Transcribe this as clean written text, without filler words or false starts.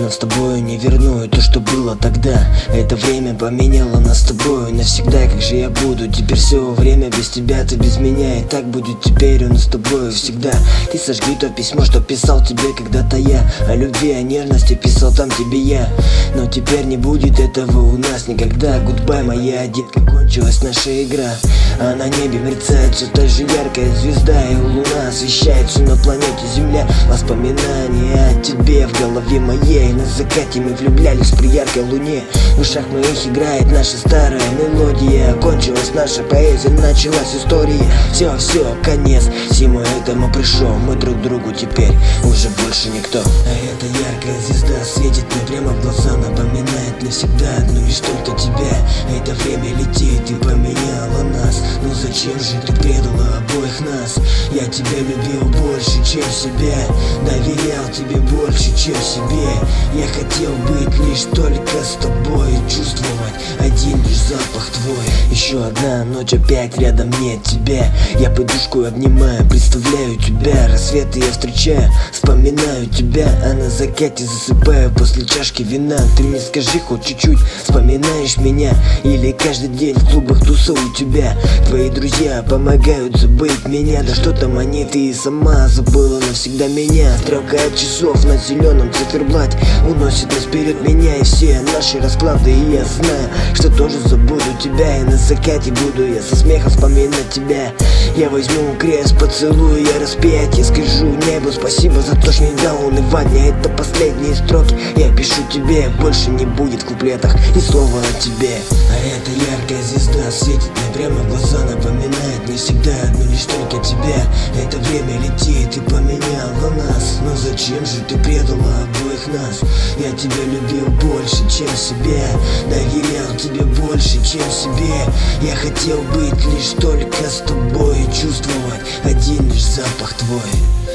но с тобою не верну. И то, что было тогда, это время поменяло нас с тобою навсегда. Как же я буду теперь все время без тебя, ты без меня? И так будет теперь у нас с тобою всегда. Ты сожги то письмо, что писал тебе когда-то я. О любви, о нежности писал там тебе я. Но теперь не будет этого у нас никогда. Гудбай, моя детка, кончилась наша игра. А на небе мерцает все та же яркая звезда. И луна освещает всю на планете Земля. Воспоминания о тебе в голове моей. На закате мы влюблялись при яркой луне. В ушах моих играет наша старая мелодия. Кончилась наша поэзия, началась история. Все, конец всему этому пришел. Мы друг другу теперь уже больше никто. А эта яркая звезда светит мне прямо в глаза. Напоминает навсегда одну лишь только тебя. Это время летит и поменяло нас. Ну зачем же ты предала обоих нас? Я тебя любил больше, чем себя. Доверял тебе больше, чем себе. Я хотел быть лишь только с тобой. Чувствовать один лишь запах твой. Еще одна ночь, опять рядом нет тебя. Я подушку обнимаю, представляю тебя. Рассветы я встречаю, вспоминаю тебя. А на закате засыпаю после чашки вина. Ты мне скажи хоть чуть-чуть, вспоминаешь меня? Или каждый день в клубах тусую тебя? Твои друзья помогают забыть меня. Да что там они, ты и сама забыла навсегда меня. Стрелка от часов на зеленом циферблате уносит нас вперед меня и все наши расклады. И я знаю, что тоже забуду тебя. И на закате буду я со смехом вспоминать тебя. Я возьму крест, поцелую я распятие. Скажу небу спасибо за то, что не дал унывания. Это последние строки я пишу тебе. Больше не будет в куплетах ни слова о тебе. А эта яркая звезда светит мне прямо в глаза. Напоминает мне всегда одну лишь только тебя. Это время летит и поменяло нас. Но зачем же ты предала обоих нас? Я тебя любил больше, чем себя. Доверял тебе больше, чем себе. Я хотел быть лишь только с тобой. Чувствовать один лишь запах твой.